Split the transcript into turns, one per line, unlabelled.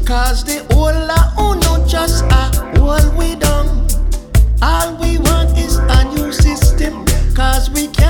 Cause the whole of uno just a hold we down. All we want is a new system. Cause we can't